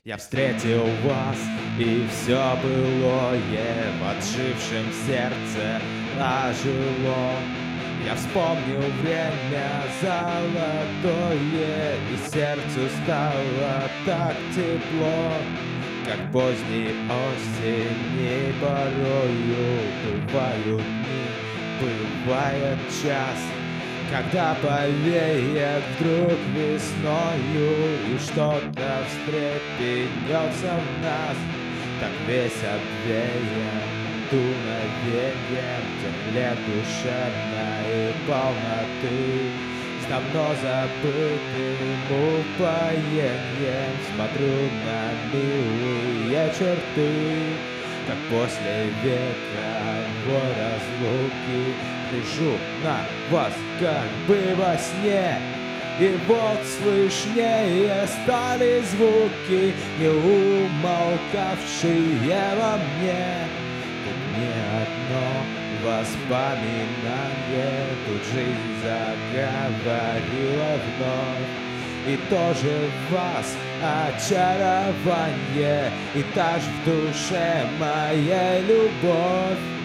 Я встретил вас, и все былое в отжившем сердце ожило. Я вспомнил время золотое, и сердцу стало так тепло, как поздней осени порою бывают дни, бывает час, когда повеет вдруг весною, и что-то встрепенется в нас, так весь обвеян дуновеньем земле душевной полноты. С давно забытым упоением смотрю на милые черты, как после вековой разлуки гляжу на вас, как бы во сне. И вот слышнее стали звуки, не умолкавшие во мне. Тут не одно воспоминание, тут жизнь заговорила вновь. И тоже в вас очарование, и та ж в душе моя любовь.